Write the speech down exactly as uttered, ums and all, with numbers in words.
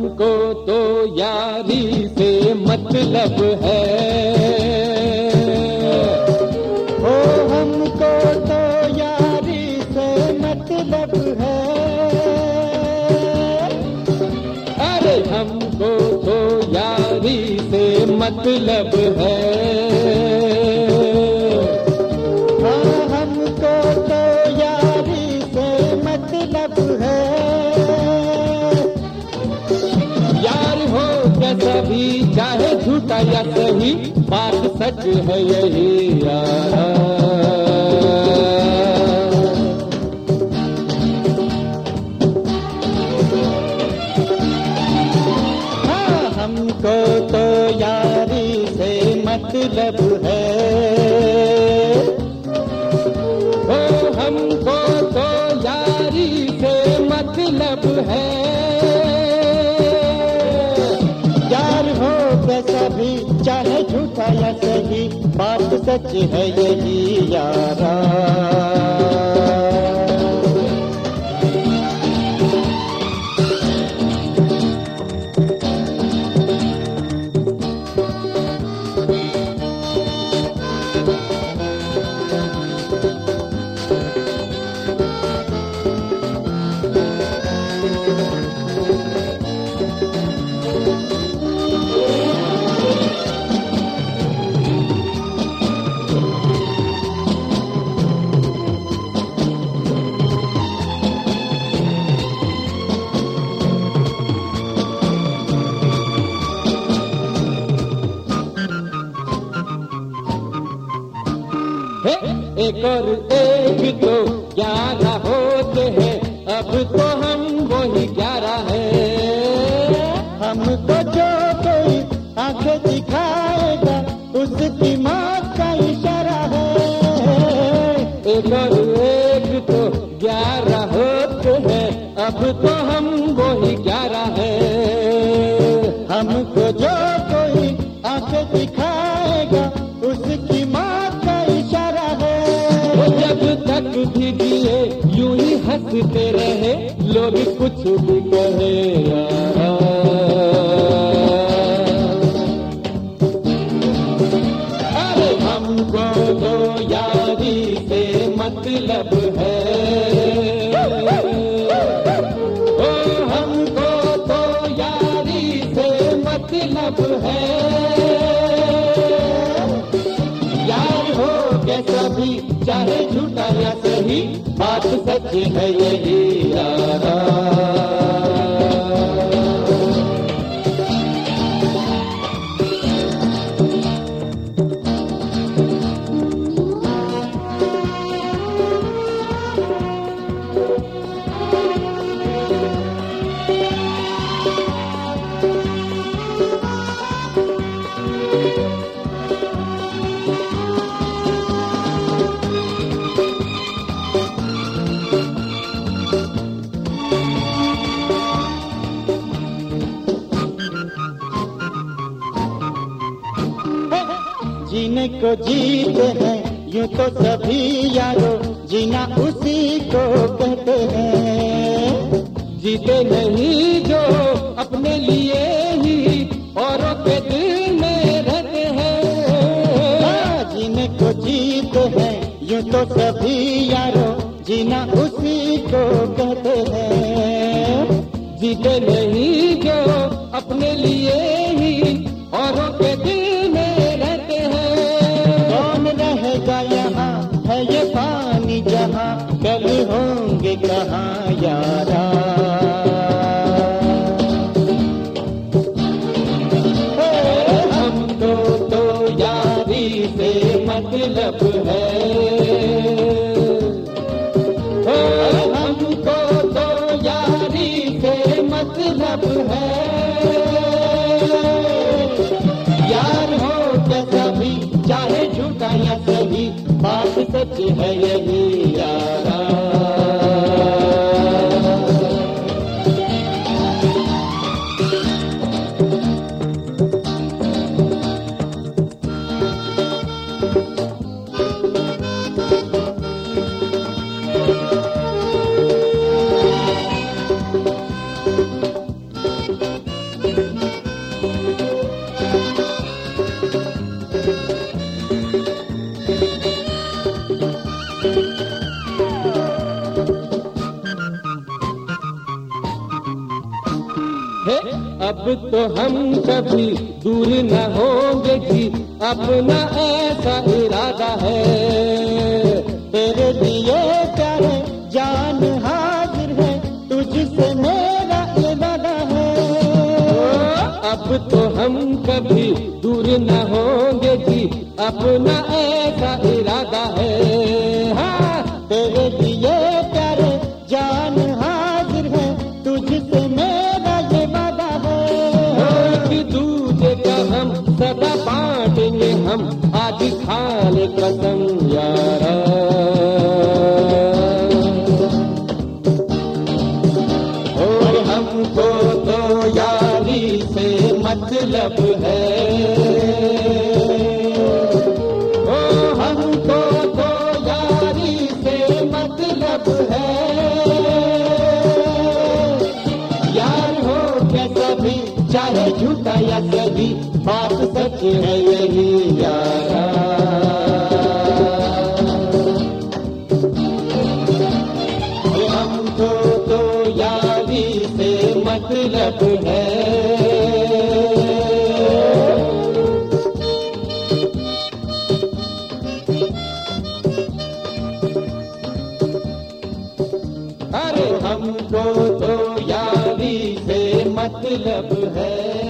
हमको तो यारी से मतलब है, ओ हमको तो यारी से मतलब है, अरे हमको तो यारी से मतलब है। हाँ हमको तो यारी से मतलब है, यार हो कैसा भी चाहे झूठा या सही, बात सच है यही यार। हमको तो यारी से मतलब है, ओ हमको तो यारी से मतलब है। यार हो कैसा भी चाहे झूठा या सही, बात सच है यही यारा। एक और एक तो ग्यारह होते हैं, अब तो हम वही ग्यारह हैं। हमको जो कोई आंखें दिखाएगा उसकी मौत का इशारा है। एक और एक तो ग्यारह होते हैं, अब तो हम वही ग्यारह हैं। हमको जो कोई आंखें दिखाएगा उसकी मौत का इशारा है। जब तक भी जिए यूं ही हंसते रहे, लोग कुछ भी कहे यार। अरे हमको तो यारी से मतलब है, ओ हमको तो यारी से मतलब है। यार हो कैसा भी चाहे झूठा या सही, बात सच है यही यारा। जीने को जीते हैं यूं तो सभी यारो, जीना उसी को कहते हैं। जीते नहीं जो अपने लिए ही औरों के दिल में रहते हैं। हाँ, जीने को जीते हैं यूं तो सभी यारो, जीना उसी को कहते हैं। जीते नहीं जो अपने लिए ही औरों के दिल में रहते हैं। कौन रहेगा यहाँ है ये पानी जहाँ, कल होंगे कहाँ यारा। हमको तो यारी से मतलब है, हमको तो यारी से मतलब है। यार हो कैसा भी चाहे झूठा या सही, बात सच है यही यारा। है अब तो हम कभी दूर न होंगे जी, अपना ऐसा इरादा है। तेरे लिए प्यारे जान हाजिर है, तुझसे मेरा ये वादा है। अब तो हम कभी दूर न होंगे जी, अपना ऐसा इरादा है। हाँ, तेरे लिए प्यारे जान हाजिर है, तुझसे मेरा ये वादा है। एक दूजे का हम सदा बांटेंगे हम, आज खा ले कसम यारा। और हमको तो यारी से मतलब है, ओ हमको तो यारी से मतलब है। यार हो कैसा भी, चाहे झूठा या सही, बात सच है यही यारा। हमको तो यारी से मतलब है। अरे हमको तो यारी से मतलब है।